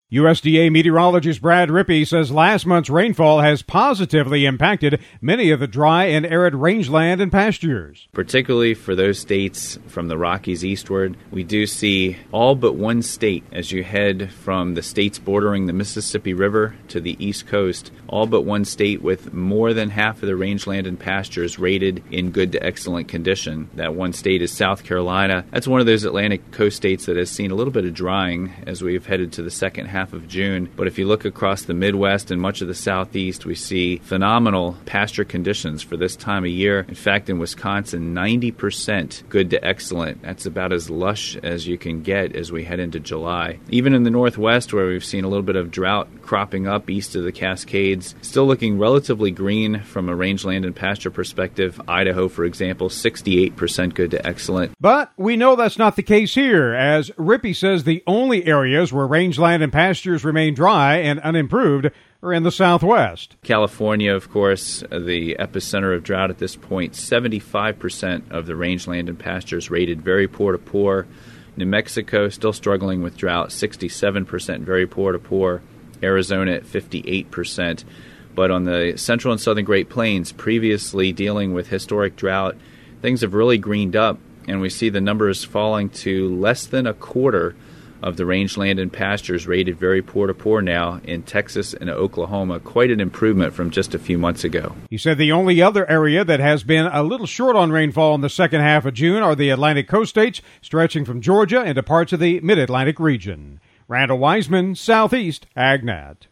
USDA meteorologist Brad Rippey says last month's rainfall has positively impacted many of the dry and arid rangeland and pastures. Particularly for those states from the Rockies eastward, we do see all but one state as you head from the states bordering the Mississippi River to the East Coast, all but one state with more than half of the rangeland and pastures rated in good to excellent condition. That one state is South Carolina. That's one of those Atlantic coast states that has seen a little bit of drying as we've headed to the second half of June. But if you look across the Midwest and much of the Southeast, we see phenomenal pasture conditions for this time of year. In fact, in Wisconsin, 90% good to excellent. That's about as lush as you can get as we head into July. Even in the Northwest, where we've seen a little bit of drought cropping up east of the Cascades, still looking relatively green from a rangeland and pasture perspective. Idaho, for example, 68% good to excellent. But we know that's not the case here, as Rippey says the only areas where rangeland and pastures remain dry and unimproved are in the Southwest. California, of course, the epicenter of drought at this point. 75% of the rangeland and pastures rated very poor to poor. New Mexico still struggling with drought, 67% very poor to poor. Arizona at 58%. But on the central and southern Great Plains, previously dealing with historic drought, things have really greened up, and we see the numbers falling to less than a quarter of the rangeland and pastures rated very poor to poor now in Texas and Oklahoma. Quite an improvement from just a few months ago. He said the only other area that has been a little short on rainfall in the second half of June are the Atlantic coast states, stretching from Georgia into parts of the Mid-Atlantic region. Randall Wiseman, Southeast AgNet.